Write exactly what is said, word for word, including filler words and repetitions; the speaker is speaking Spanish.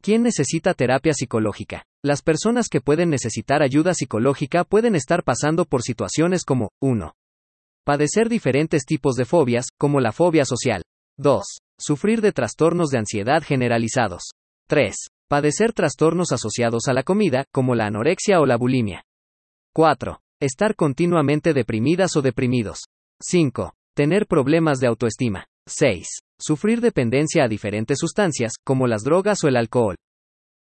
¿Quién necesita terapia psicológica? Las personas que pueden necesitar ayuda psicológica pueden estar pasando por situaciones como, uno. Padecer diferentes tipos de fobias, como la fobia social. dos. Sufrir de trastornos de ansiedad generalizados. tres. Padecer trastornos asociados a la comida, como la anorexia o la bulimia. cuatro. Estar continuamente deprimidas o deprimidos. cinco. Tener problemas de autoestima. seis. Sufrir dependencia a diferentes sustancias, como las drogas o el alcohol.